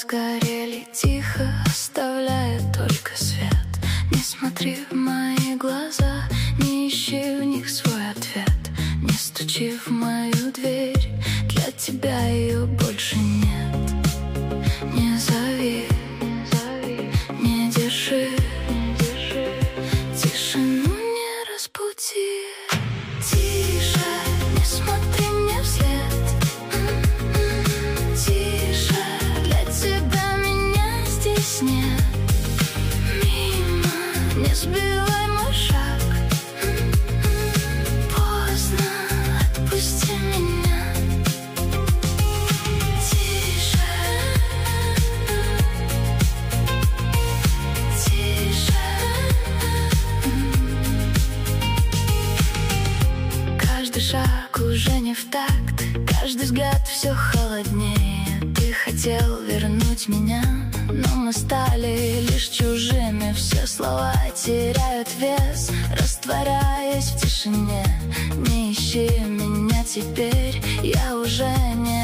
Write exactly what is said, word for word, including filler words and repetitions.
сгорели тихо, оставляя только свет. Не смотри в мои глаза, не ищи в них свой ответ. Не стучи в мою дверь, для тебя ее больше нет. Не зови, не держи, тишину не разбуди. Тише, не смотри мне вслед. Тише, для тебя меня здесь нет. Мимо, не сбивай мой шаг. Поздно, отпусти меня. Тише, тише. Каждый шаг уже не в такт, каждый взгляд все холоднее. Ты хотел вернуть меня, но мы стали лишь чужими. Все слова теряют вес, растворяясь в тишине. Не ищи меня теперь, я уже не